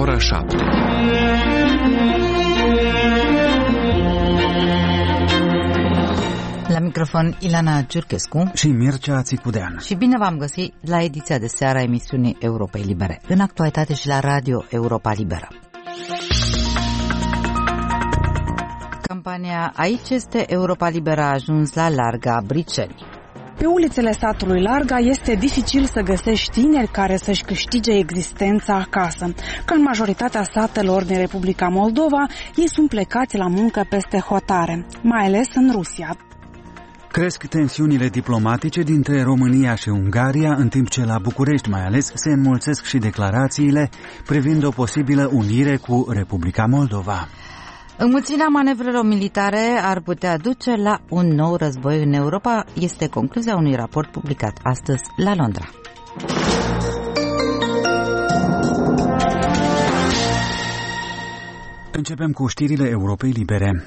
ora 7. La microfon Ilana Ciurchescu și Mircea Țicudean. Și bine v-am găsit la ediția de seară a emisiunii Europei Libere, în actualitate și la Radio Europa Liberă. Campania Aici este Europa Liberă a ajuns la Larga Bricelii. Pe ulițele satului Larga este dificil să găsești tineri care să-și câștige existența acasă. Ca în majoritatea satelor din Republica Moldova, ei sunt plecați la muncă peste hotare, mai ales în Rusia. Cresc tensiunile diplomatice dintre România și Ungaria, în timp ce la București mai ales se înmulțesc și declarațiile privind o posibilă unire cu Republica Moldova. Înmulțirea manevrelor militare ar putea duce la un nou război în Europa, este concluzia unui raport publicat astăzi la Londra. Începem cu știrile Europei Libere.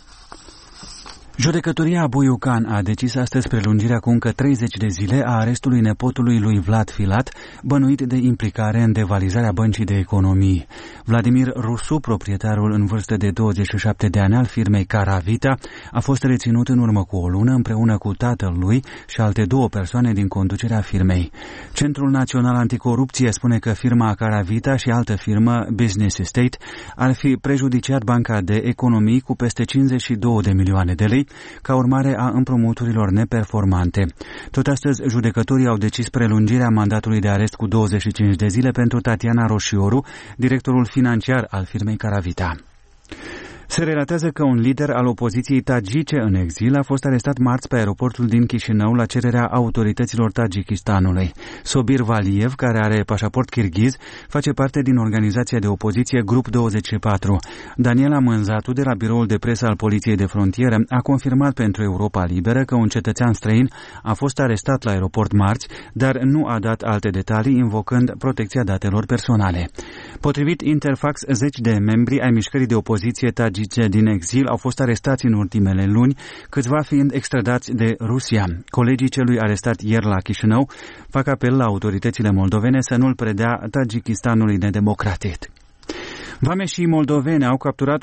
Judecătoria Boiucan a decis astăzi prelungirea cu încă 30 de zile a arestului nepotului lui Vlad Filat, bănuit de implicare în devalizarea Băncii de Economii. Vladimir Rusu, proprietarul în vârstă de 27 de ani al firmei Caravita, a fost reținut în urmă cu o lună împreună cu tatăl lui și alte două persoane din conducerea firmei. Centrul Național Anticorupție spune că firma Caravita și altă firmă, Business Estate, ar fi prejudiciat Banca de Economii cu peste 52 de milioane de lei, ca urmare a împrumuturilor neperformante. Tot astăzi, judecătorii au decis prelungirea mandatului de arest cu 25 de zile pentru Tatiana Roșioru, directorul financiar al firmei Caravita. Se relatează că un lider al opoziției tagice în exil a fost arestat marți pe aeroportul din Chișinău la cererea autorităților Tajikistanului. Sobir Valiev, care are pașaport kirghiz, face parte din organizația de opoziție Grup 24. Daniela Mânzatu, de la biroul de presă al Poliției de Frontieră, a confirmat pentru Europa Liberă că un cetățean străin a fost arestat la aeroport marți, dar nu a dat alte detalii, invocând protecția datelor personale. Potrivit Interfax, 10 de membri ai mișcării de opoziție tagice din exil au fost arestați în ultimele luni, câțiva fiind extradați de Rusia. Colegii celui arestat ieri la Chișinău fac apel la autoritățile moldovene să nu-l predea Tajikistanului nedemocratic. Vameșii moldoveni au capturat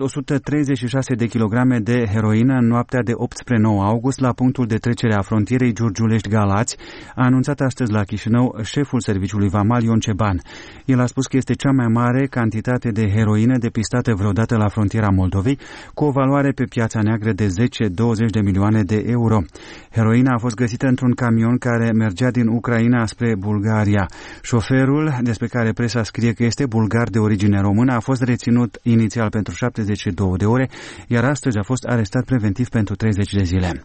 136 de kilograme de heroină în noaptea de 8 spre 9 august la punctul de trecere a frontierei Giurgiulești-Galați, a anunțat astăzi la Chișinău șeful serviciului vamal Ion Ceban. El a spus că este cea mai mare cantitate de heroină depistată vreodată la frontiera Moldovei, cu o valoare pe piața neagră de 10-20 de milioane de euro. Heroina a fost găsită într-un camion care mergea din Ucraina spre Bulgaria. Șoferul, despre care presa scrie că este bulgar de origine română, a fost reținut inițial pentru 72 de ore, iar astăzi a fost arestat preventiv pentru 30 de zile.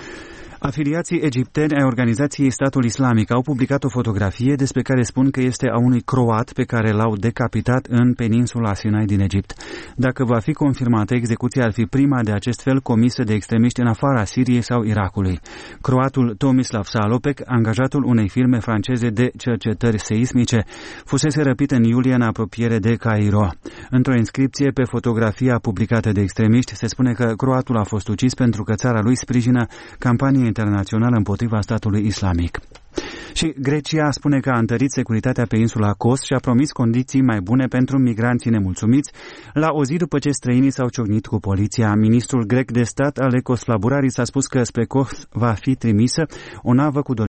Afiliații egipteni ai organizației Statul Islamic au publicat o fotografie despre care spun că este a unui croat pe care l-au decapitat în peninsula Sinai din Egipt. Dacă va fi confirmată, execuția ar fi prima de acest fel comisă de extremiști în afara Siriei sau Irakului. Croatul Tomislav Salopek, angajatul unei firme franceze de cercetări seismice, fusese răpit în iulie în apropiere de Cairo. Într-o inscripție pe fotografia publicată de extremiști se spune că croatul a fost ucis pentru că țara lui sprijină campania internațională împotriva statului islamic. Și Grecia spune că a întărit securitatea pe insula Kos și a promis condiții mai bune pentru migranții nemulțumiți la o zi după ce străinii s-au ciocnit cu poliția. Ministrul grec de stat, Alekos Flabouraris, a spus că spre Kos va fi trimisă o navă cu